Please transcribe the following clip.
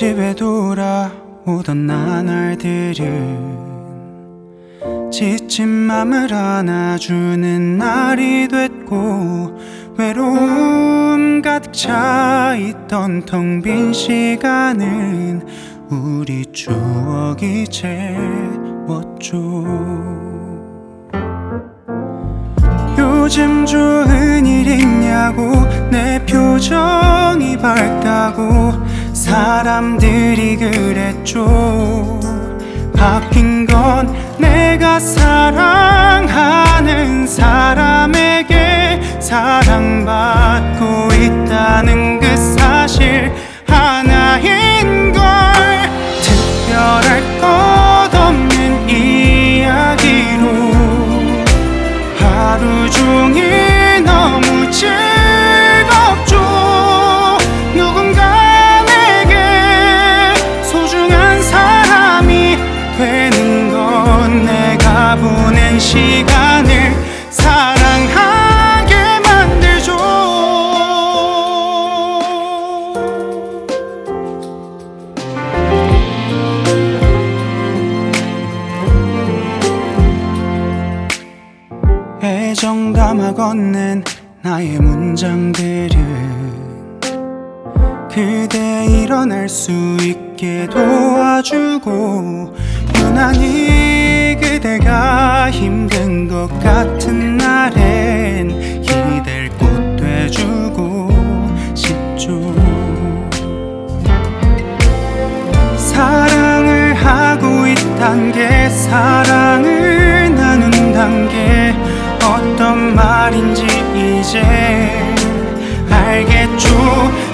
집에 돌아오던 나날들은 지친 맘을 안아주는 날이 됐고, 외로움 가득 차있던 텅 빈 시간은 우리 추억이 채웠죠. 요즘 좋은 일 있냐고 내 표정이 밝다고 사람들이 그랬죠. 바뀐 건 내가 사랑하는 사람에게 사랑받고 있다는 그 사실 하나인걸. 특별할 것 없는 이야기로 하루 종일 너무 즐겁죠. 누군가 내게 소중한 사람이 되는 건 내가 보낸 시간을 사랑하게 만들죠. 애정 담아 건넨 나의 문장들은 그대 일어날 수 있게 도와주고, 유난히 그대가 힘든 것 같은 날엔 기댈 꽃 돼주고 싶죠. 사랑을 하고 있단 게, 사랑을 나눈단 게 어떤 말인지 이제 알겠죠.